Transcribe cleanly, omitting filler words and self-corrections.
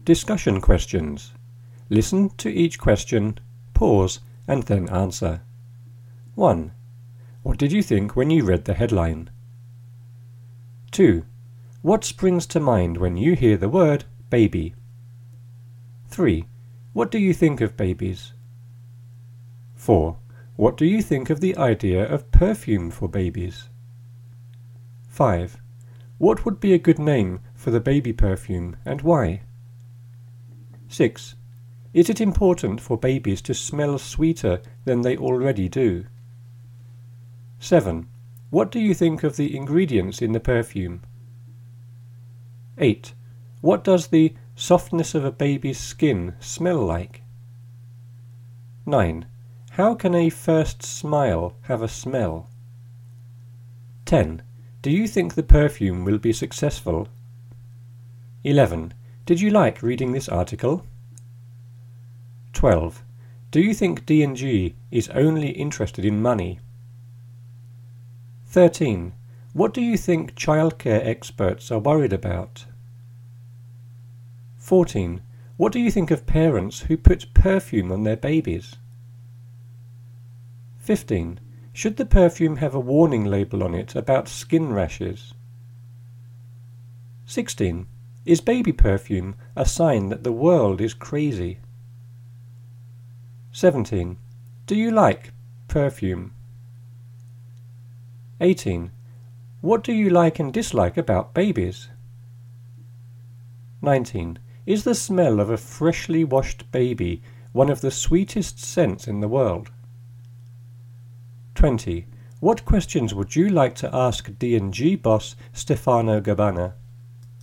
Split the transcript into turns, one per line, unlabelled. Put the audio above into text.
Discussion questions. Listen to each question, pause, and then answer. 1. What did you think when you read the headline? 2. What springs to mind when you hear the word baby? 3. What do you think of babies? 4. What do you think of the idea of perfume for babies? 5. What would be a good name for the baby perfume and why? 6. Is it important for babies to smell sweeter than they already do? 7. What do you think of the ingredients in the perfume? 8. What does the softness of a baby's skin smell like? 9. How can a first smile have a smell? 10. Do you think the perfume will be successful? 11. Did you like reading this article? 12. Do you think D&G is only interested in money? 13. What do you think childcare experts are worried about? 14. What do you think of parents who put perfume on their babies? 15. Should the perfume have a warning label on it about skin rashes? 16. Is baby perfume a sign that the world is crazy? 17. Do you like perfume? 18. What do you like and dislike about babies? 19. Is the smell of a freshly washed baby one of the sweetest scents in the world? 20. What questions would you like to ask D&G boss Stefano Gabbana?